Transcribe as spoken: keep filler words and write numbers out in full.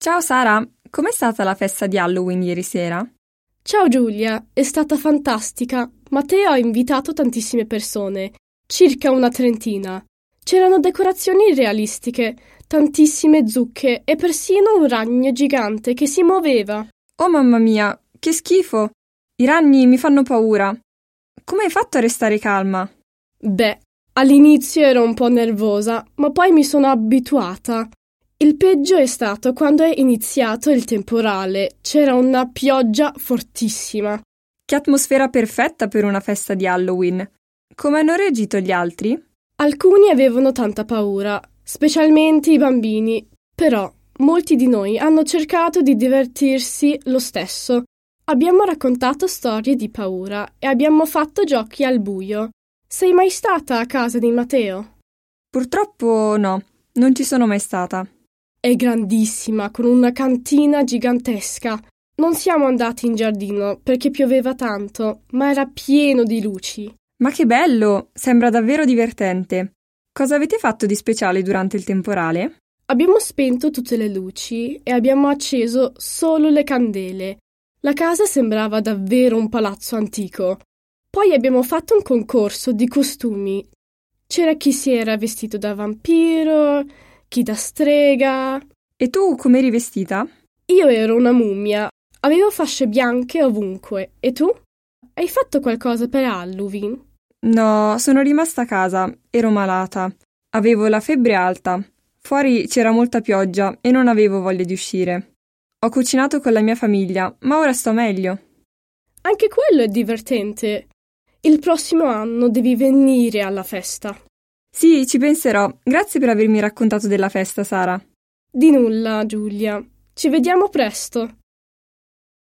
Ciao Sara, com'è stata la festa di Halloween ieri sera? Ciao Giulia, è stata fantastica. Matteo ha invitato tantissime persone, circa una trentina. C'erano decorazioni realistiche, tantissime zucche e persino un ragno gigante che si muoveva. Oh mamma mia, che schifo! I ragni mi fanno paura. Come hai fatto a restare calma? Beh, all'inizio ero un po' nervosa, ma poi mi sono abituata. Il peggio è stato quando è iniziato il temporale. C'era una pioggia fortissima. Che atmosfera perfetta per una festa di Halloween. Come hanno reagito gli altri? Alcuni avevano tanta paura, specialmente i bambini, però molti di noi hanno cercato di divertirsi lo stesso. Abbiamo raccontato storie di paura e abbiamo fatto giochi al buio. Sei mai stata a casa di Matteo? Purtroppo no, non ci sono mai stata. È grandissima, con una cantina gigantesca. Non siamo andati in giardino perché pioveva tanto, ma era pieno di luci. Ma che bello! Sembra davvero divertente. Cosa avete fatto di speciale durante il temporale? Abbiamo spento tutte le luci e abbiamo acceso solo le candele. La casa sembrava davvero un palazzo antico. Poi abbiamo fatto un concorso di costumi. C'era chi si era vestito da vampiro, chi da strega. E tu come eri vestita? Io ero una mummia. Avevo fasce bianche ovunque. E tu? Hai fatto qualcosa per Halloween? No, sono rimasta a casa. Ero malata. Avevo la febbre alta. Fuori c'era molta pioggia e non avevo voglia di uscire. Ho cucinato con la mia famiglia, ma ora sto meglio. Anche quello è divertente. Il prossimo anno devi venire alla festa. Sì, ci penserò. Grazie per avermi raccontato della festa, Sara. Di nulla, Giulia. Ci vediamo presto.